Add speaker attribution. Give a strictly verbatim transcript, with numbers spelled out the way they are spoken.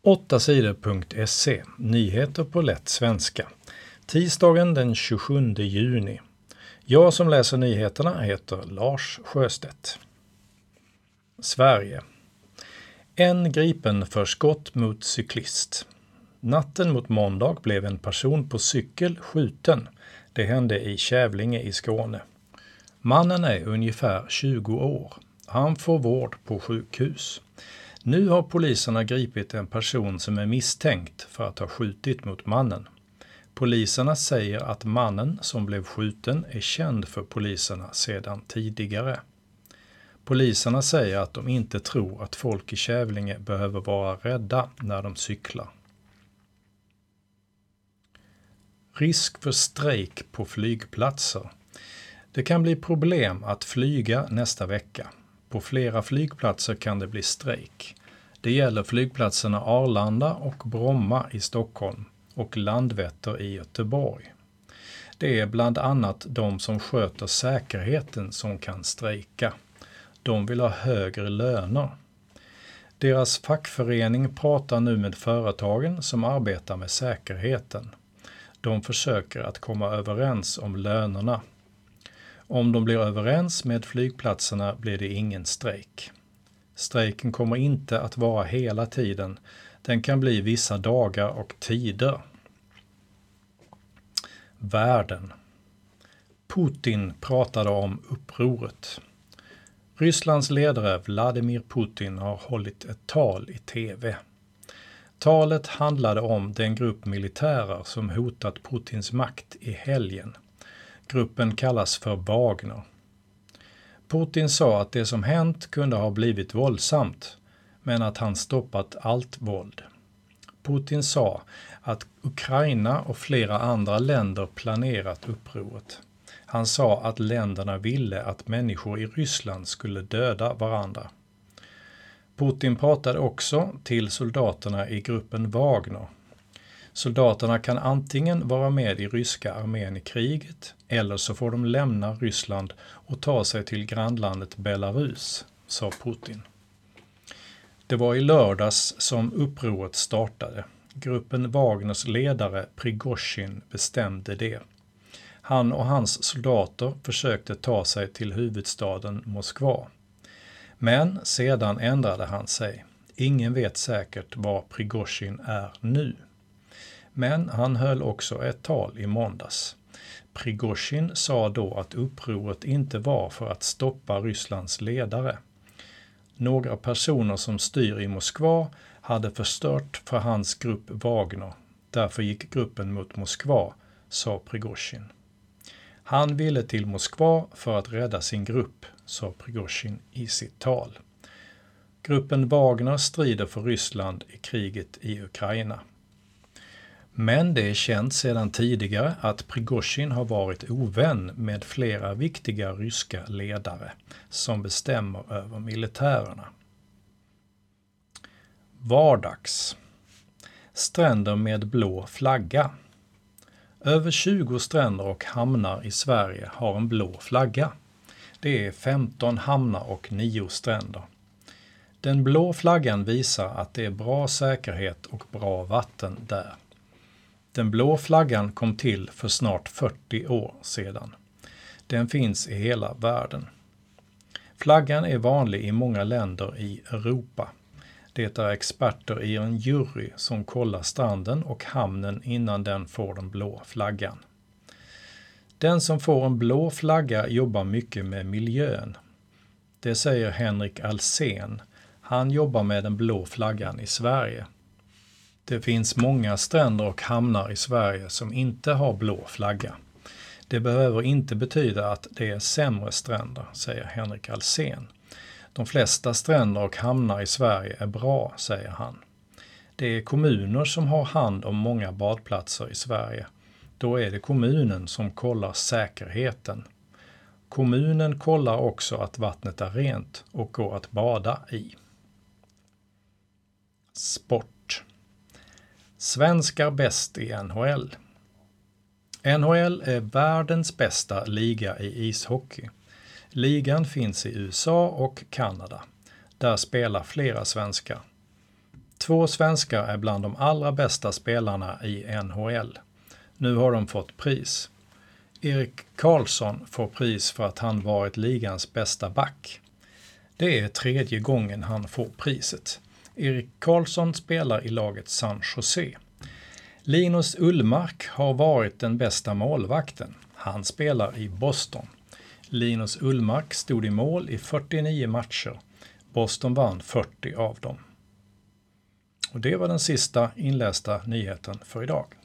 Speaker 1: åtta sidor punkt se. Nyheter på lätt svenska. Tisdagen den tjugosjunde juni. Jag som läser nyheterna heter Lars Sjöstedt. Sverige. En gripen för skott mot cyklist. Natten mot måndag blev en person på cykel skjuten. Det hände i Kävlinge i Skåne. Mannen är ungefär tjugo år. Han får vård på sjukhus. Nu har poliserna gripit en person som är misstänkt för att ha skjutit mot mannen. Poliserna säger att mannen som blev skjuten är känd för poliserna sedan tidigare. Poliserna säger att de inte tror att folk i Kävlinge behöver vara rädda när de cyklar. Risk för strejk på flygplatser. Det kan bli problem att flyga nästa vecka. På flera flygplatser kan det bli strejk. Det gäller flygplatserna Arlanda och Bromma i Stockholm och Landvetter i Göteborg. Det är bland annat de som sköter säkerheten som kan strejka. De vill ha högre löner. Deras fackförening pratar nu med företagen som arbetar med säkerheten. De försöker att komma överens om lönerna. Om de blir överens med flygplatserna blir det ingen strejk. Strejken kommer inte att vara hela tiden. Den kan bli vissa dagar och tider. Världen. Putin pratade om upproret. Rysslands ledare Vladimir Putin har hållit ett tal i tv. Talet handlade om den grupp militärer som hotat Putins makt i helgen. Gruppen kallas för Wagner. Putin sa att det som hänt kunde ha blivit våldsamt, men att han stoppat allt våld. Putin sa att Ukraina och flera andra länder planerat upproret. Han sa att länderna ville att människor i Ryssland skulle döda varandra. Putin pratade också till soldaterna i gruppen Wagner. Soldaterna kan antingen vara med i ryska armén i kriget eller så får de lämna Ryssland och ta sig till grannlandet Belarus, sa Putin. Det var i lördags som upproret startade. Gruppen Wagners ledare Prigozhin bestämde det. Han och hans soldater försökte ta sig till huvudstaden Moskva. Men sedan ändrade han sig. Ingen vet säkert var Prigozhin är nu. Men han höll också ett tal i måndags. Prigozhin sa då att upproret inte var för att stoppa Rysslands ledare. Några personer som styr i Moskva hade förstört för hans grupp Wagner. Därför gick gruppen mot Moskva, sa Prigozhin. Han ville till Moskva för att rädda sin grupp, sa Prigozhin i sitt tal. Gruppen Wagner strider för Ryssland i kriget i Ukraina. Men det är känt sedan tidigare att Prigozhin har varit ovän med flera viktiga ryska ledare som bestämmer över militärerna. Vardags. Stränder med blå flagga. Över tjugo stränder och hamnar i Sverige har en blå flagga. Det är femton hamnar och nio stränder. Den blå flaggan visar att det är bra säkerhet och bra vatten där. Den blå flaggan kom till för snart fyrtio år sedan. Den finns i hela världen. Flaggan är vanlig i många länder i Europa. Det är experter i en jury som kollar stranden och hamnen innan den får den blå flaggan. Den som får en blå flagga jobbar mycket med miljön. Det säger Henrik Alsen. Han jobbar med den blå flaggan i Sverige. Det finns många stränder och hamnar i Sverige som inte har blå flagga. Det behöver inte betyda att det är sämre stränder, säger Henrik Alsen. De flesta stränder och hamnar i Sverige är bra, säger han. Det är kommuner som har hand om många badplatser i Sverige. Då är det kommunen som kollar säkerheten. Kommunen kollar också att vattnet är rent och går att bada i. Sport. Svenskar bäst i N H L. N H L är världens bästa liga i ishockey. Ligan finns i U S A och Kanada. Där spelar flera svenskar. Två svenskar är bland de allra bästa spelarna i N H L. Nu har de fått pris. Erik Karlsson får pris för att han varit ligans bästa back. Det är tredje gången han får priset. Erik Karlsson spelar i laget San Jose. Linus Ullmark har varit den bästa målvakten. Han spelar i Boston. Linus Ullmark stod i mål i fyrtionio matcher. Boston vann fyrtio av dem. Och det var den sista inlästa nyheten för idag.